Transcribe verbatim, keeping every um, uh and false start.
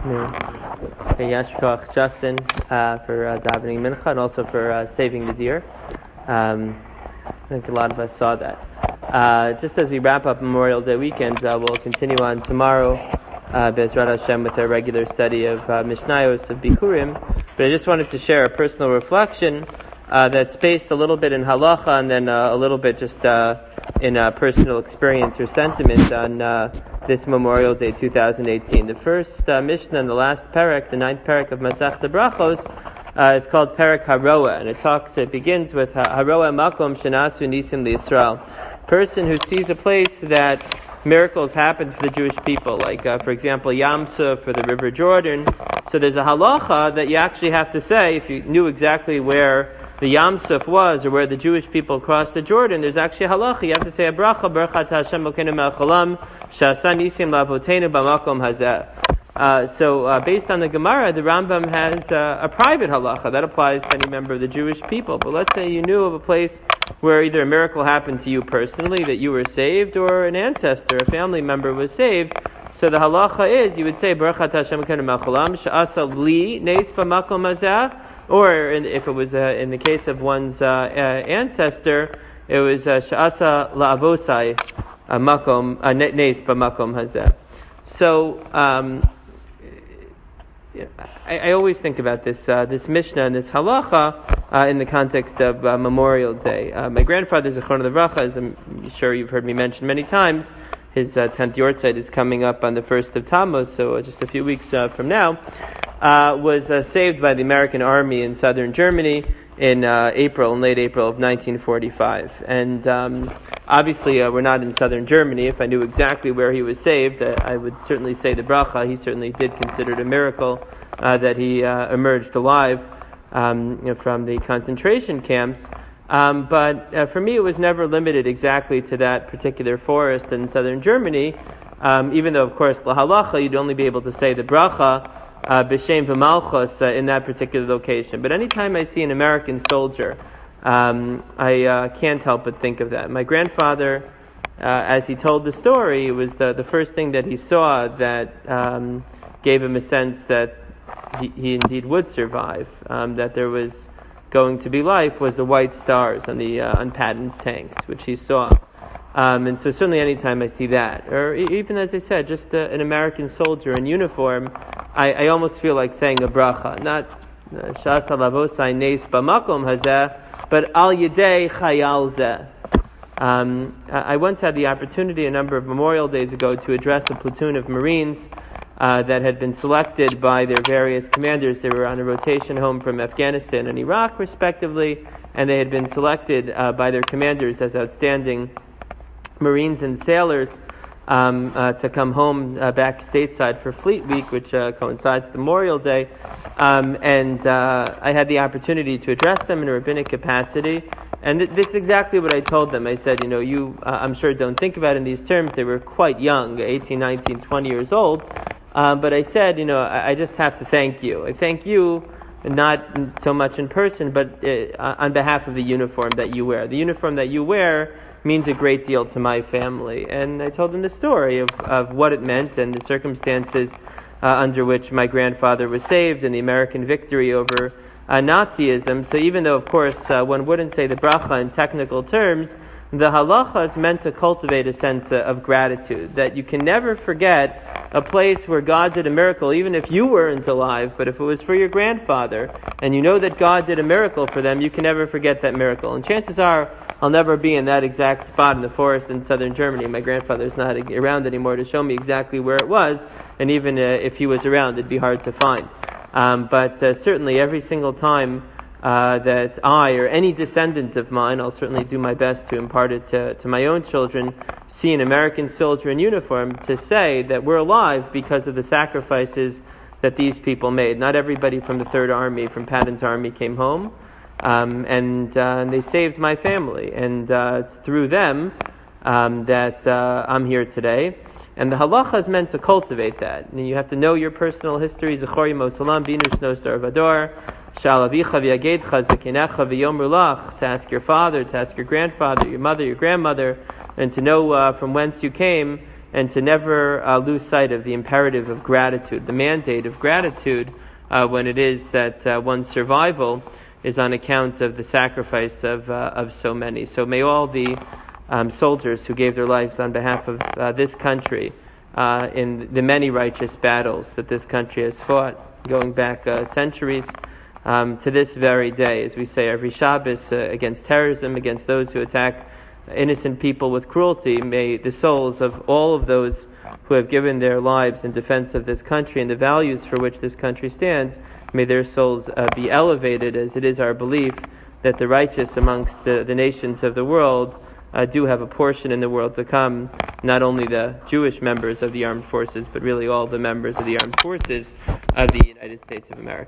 Okay, Yashkoch Justin uh, for uh, davening mincha and also for uh, saving the deer. Um, I think a lot of us saw that. Uh, just as we wrap up Memorial Day weekend, uh, we'll continue on tomorrow, uh, Bezrat Hashem, with our regular study of uh, Mishnayos of Bikurim. But I just wanted to share a personal reflection uh, that's based a little bit in halacha and then uh, a little bit just uh, in uh, personal experience or sentiment on uh, this Memorial Day two thousand eighteen. The first uh, Mishnah and the last parak, the ninth parak of Masechta Brachos, uh, is called Parak Haroa, and it talks. It begins with Haroa Makom Shenasu Nisim LiYisrael. Person who sees a place that miracles happen for the Jewish people, like uh, for example Yam Suf for the River Jordan. So there's a halacha that you actually have to say if you knew exactly where the Yam Suf was, or where the Jewish people crossed the Jordan. There's actually a halacha. You have to say a bracha, Baruch Hashem Elokeinu melech haolam, she'asa nisim la'avoteinu b'makom hazeh. Uh, so uh, based on the Gemara, the Rambam has uh, a private halacha that applies to any member of the Jewish people. But let's say you knew of a place where either a miracle happened to you personally, that you were saved, or an ancestor, a family member was saved. So the halacha is, you would say Baruch Hashem Elokeinu melech haolam, she'asa li neis b'makom hazeh. Or in, if it was uh, in the case of one's uh, uh, ancestor, it was Sha'asa la'avosai makom neis b'makom hazeh. So um, I, I always think about this uh, this Mishnah and this halacha uh, in the context of uh, Memorial Day. Uh, my grandfather Zichrono Livracha, as I'm sure you've heard me mention many times, his uh, tenth Yortzeit is coming up on the first of Tammuz, so uh, just a few weeks uh, from now. Uh, was uh, saved by the American Army in southern Germany in uh, April, in late April of nineteen forty-five. And um, obviously uh, we're not in southern Germany. If I knew exactly where he was saved, uh, I would certainly say the bracha. He certainly did consider it a miracle uh, that he uh, emerged alive um, you know, from the concentration camps. Um, but uh, for me, it was never limited exactly to that particular forest in southern Germany, um, even though, of course, la halacha, you'd only be able to say the bracha Uh, b'shem v'malchus uh, in that particular location. But anytime I see an American soldier, um, I uh, can't help but think of that. My grandfather, uh, as he told the story, it was the, the first thing that he saw that um, gave him a sense that he, he indeed would survive, um, that there was going to be life, was the white stars on the uh, unpatterned tanks, which he saw. Um, and so certainly anytime I see that, or even as I said, just uh, an American soldier in uniform, I, I almost feel like saying a bracha, not Sha'asa lavosai neis b'makom hazeh, but al yedei chayal zeh. Um, I once had the opportunity a number of Memorial Days ago to address a platoon of Marines uh, that had been selected by their various commanders. They were on a rotation home from Afghanistan and Iraq, respectively, and they had been selected uh, by their commanders as outstanding Marines and sailors um, uh, to come home uh, back stateside for Fleet Week, which uh, coincides with Memorial Day. Um, and uh, I had the opportunity to address them in a rabbinic capacity. And th- this is exactly what I told them. I said, you know, you, uh, I'm sure, don't think about it in these terms. They were quite young, eighteen, nineteen, twenty years old. Um, but I said, you know, I, I just have to thank you. I thank you, not so much in person, but uh, on behalf of the uniform that you wear. The uniform that you wear means a great deal to my family. And I told them the story of, of what it meant and the circumstances uh, under which my grandfather was saved and the American victory over uh, Nazism. So even though, of course, uh, one wouldn't say the bracha in technical terms, the halacha is meant to cultivate a sense of gratitude, that you can never forget a place where God did a miracle, even if you weren't alive, but if it was for your grandfather, and you know that God did a miracle for them, you can never forget that miracle. And chances are, I'll never be in that exact spot in the forest in southern Germany. My grandfather's not around anymore to show me exactly where it was, and even uh, if he was around, it'd be hard to find. Um, but uh, certainly every single time uh, that I, or any descendant of mine, I'll certainly do my best to impart it to, to my own children, see an American soldier in uniform, to say that we're alive because of the sacrifices that these people made. Not everybody from the Third Army, from Patton's army, came home. Um, and, uh, and they saved my family, and uh, it's through them um, that uh, I'm here today. And the halacha is meant to cultivate that. And you have to know your personal history. Zechor yemo salam binu shnos darvador shal avicha v'yagedcha zekenecha v'yomru lach, to ask your father, to ask your grandfather, your mother, your grandmother, and to know uh, from whence you came, and to never uh, lose sight of the imperative of gratitude, the mandate of gratitude uh, when it is that uh, one's survival is on account of the sacrifice of uh, of so many. So may all the um, soldiers who gave their lives on behalf of uh, this country uh, in the many righteous battles that this country has fought, going back uh, centuries um, to this very day, as we say every Shabbos, uh, against terrorism, against those who attack innocent people with cruelty, may the souls of all of those who have given their lives in defense of this country and the values for which this country stands, may their souls uh, be elevated, as it is our belief that the righteous amongst the, the nations of the world uh, do have a portion in the world to come, not only the Jewish members of the armed forces, but really all the members of the armed forces of the United States of America.